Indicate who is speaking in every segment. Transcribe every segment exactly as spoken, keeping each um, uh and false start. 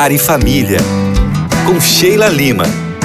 Speaker 1: Lar e Família, com Sheila Lima.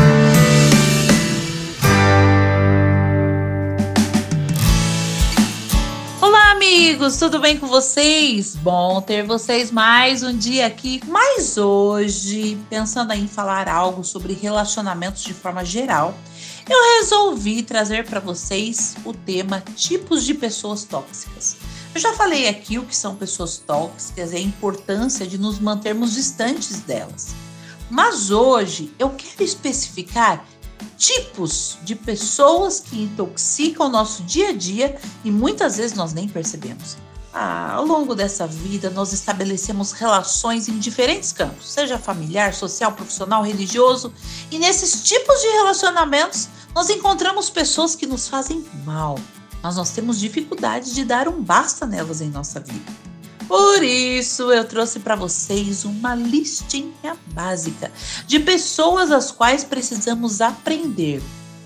Speaker 2: Olá, amigos, tudo bem com vocês? Bom ter vocês mais um dia aqui. Mas hoje, pensando em falar algo sobre relacionamentos de forma geral, eu resolvi trazer para vocês o tema tipos de pessoas tóxicas. Eu já falei aqui o que são pessoas tóxicas e a importância de nos mantermos distantes delas. Mas hoje eu quero especificar tipos de pessoas que intoxicam o nosso dia a dia e muitas vezes nós nem percebemos. Ah, ao longo dessa vida nós estabelecemos relações em diferentes campos, seja familiar, social, profissional, religioso, e nesses tipos de relacionamentos nós encontramos pessoas que nos fazem mal. Mas nós temos dificuldade de dar um basta nelas em nossa vida. Por isso, eu trouxe para vocês uma listinha básica de pessoas às quais precisamos aprender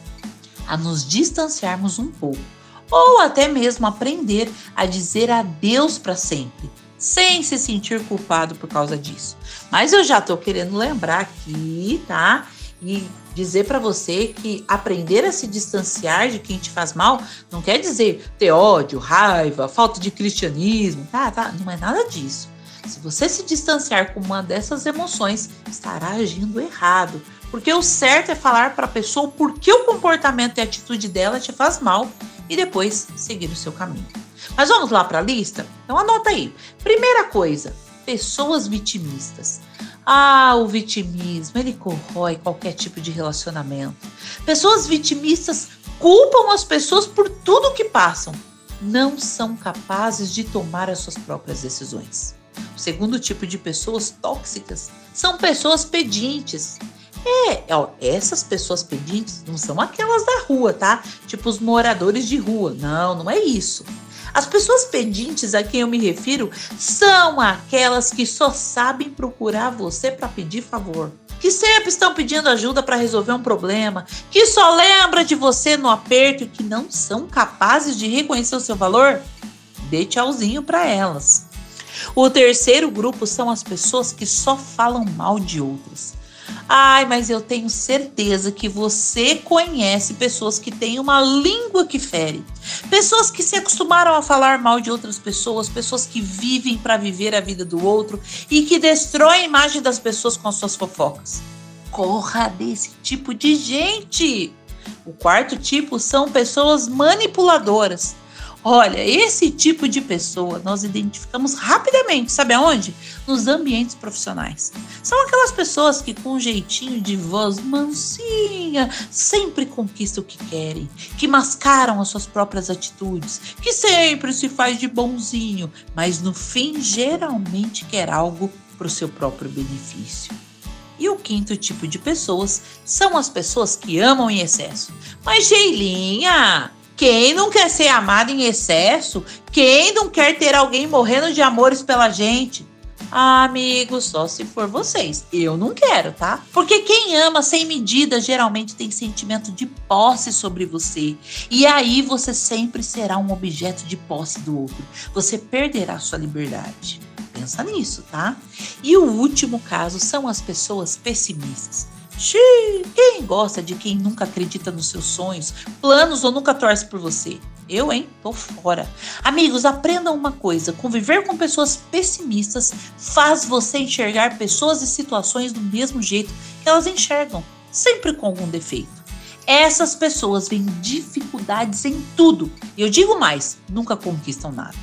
Speaker 2: a nos distanciarmos um pouco, ou até mesmo aprender a dizer adeus para sempre, sem se sentir culpado por causa disso. Mas eu já estou querendo lembrar aqui, tá? E dizer para você que aprender a se distanciar de quem te faz mal não quer dizer ter ódio, raiva, falta de cristianismo, tá, tá? Não é nada disso. Se você se distanciar com uma dessas emoções, estará agindo errado. Porque o certo é falar para a pessoa por que o comportamento e a atitude dela te faz mal e depois seguir o seu caminho. Mas vamos lá para a lista? Então anota aí. Primeira coisa, pessoas vitimistas. Ah, o vitimismo, ele corrói qualquer tipo de relacionamento. Pessoas vitimistas culpam as pessoas por tudo que passam. Não são capazes de tomar as suas próprias decisões. O segundo tipo de pessoas tóxicas são pessoas pedintes. É, ó, essas pessoas pedintes não são aquelas da rua, tá? Tipo os moradores de rua. Não, não é isso. As pessoas pedintes a quem eu me refiro são aquelas que só sabem procurar você para pedir favor, que sempre estão pedindo ajuda para resolver um problema, que só lembra de você no aperto e que não são capazes de reconhecer o seu valor. Dê tchauzinho para elas. O terceiro grupo são as pessoas que só falam mal de outras. Ai, mas eu tenho certeza que você conhece pessoas que têm uma língua que fere. Pessoas que se acostumaram a falar mal de outras pessoas, pessoas que vivem para viver a vida do outro e que destroem a imagem das pessoas com as suas fofocas. Corra desse tipo de gente! O quarto tipo são pessoas manipuladoras. Olha, esse tipo de pessoa nós identificamos rapidamente, sabe aonde? Nos ambientes profissionais. São aquelas pessoas que com um jeitinho de voz mansinha sempre conquistam o que querem, que mascaram as suas próprias atitudes, que sempre se faz de bonzinho, mas no fim geralmente quer algo para o seu próprio benefício. E o quinto tipo de pessoas são as pessoas que amam em excesso. Mas Sheilinha, quem não quer ser amado em excesso? Quem não quer ter alguém morrendo de amores pela gente? Ah, amigos, só se for vocês. Eu não quero, tá? Porque quem ama sem medida geralmente tem sentimento de posse sobre você. E aí você sempre será um objeto de posse do outro. Você perderá sua liberdade. Pensa nisso, tá? E o último caso são as pessoas pessimistas. Xiii, quem gosta de quem nunca acredita nos seus sonhos, planos ou nunca torce por você? Eu, hein? Tô fora. Amigos, aprendam uma coisa. Conviver com pessoas pessimistas faz você enxergar pessoas e situações do mesmo jeito que elas enxergam, sempre com algum defeito. Essas pessoas veem dificuldades em tudo. E eu digo mais, nunca conquistam nada.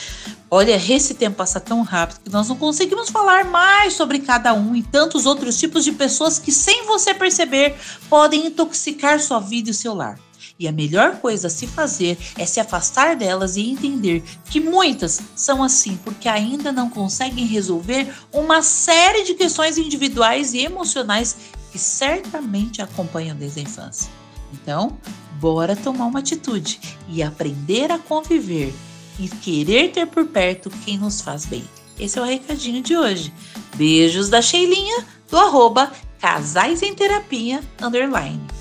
Speaker 2: Olha, esse tempo passa tão rápido que nós não conseguimos falar mais sobre cada um e tantos outros tipos de pessoas que, sem você perceber, podem intoxicar sua vida e o seu lar. E a melhor coisa a se fazer é se afastar delas e entender que muitas são assim porque ainda não conseguem resolver uma série de questões individuais e emocionais que certamente acompanham desde a infância. Então, bora tomar uma atitude e aprender a conviver e querer ter por perto quem nos faz bem. Esse é o recadinho de hoje. Beijos da Sheilinha, do arroba Casais em Terapia, underline.